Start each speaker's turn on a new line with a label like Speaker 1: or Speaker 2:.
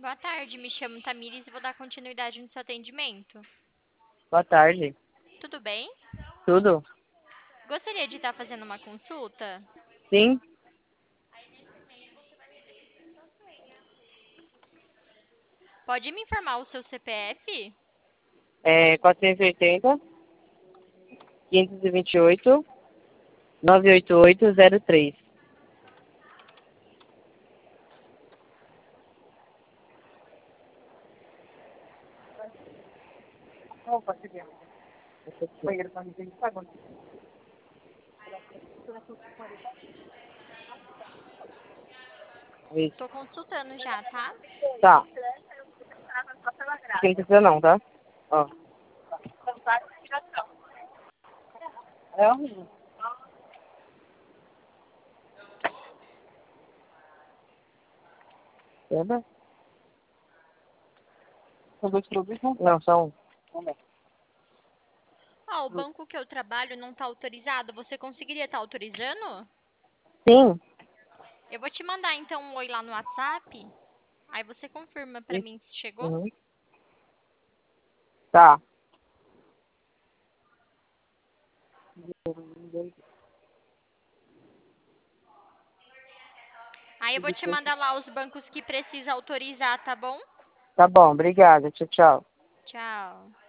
Speaker 1: Boa tarde, me chamo Tamires e vou dar continuidade no seu atendimento.
Speaker 2: Boa tarde.
Speaker 1: Tudo bem?
Speaker 2: Tudo?
Speaker 1: Gostaria de estar fazendo uma consulta?
Speaker 2: Sim?
Speaker 1: Pode me informar o seu CPF?
Speaker 2: É 480, 528, 98803. Isso.
Speaker 1: Tô consultando já, tá?
Speaker 2: Tá. Acho que não precisa não, tá? Ó. É horrível. Lembra? São dois produtos? Não, só um.
Speaker 1: O banco que eu trabalho não tá autorizado. Você conseguiria estar autorizando?
Speaker 2: Sim.
Speaker 1: Eu vou te mandar então um oi lá no WhatsApp. Aí você confirma pra
Speaker 2: Isso.
Speaker 1: mim se chegou.
Speaker 2: Uhum. Tá.
Speaker 1: Aí eu vou te mandar lá os bancos que precisa autorizar, tá bom?
Speaker 2: Tá bom, obrigada. Tchau, tchau.
Speaker 1: Tchau.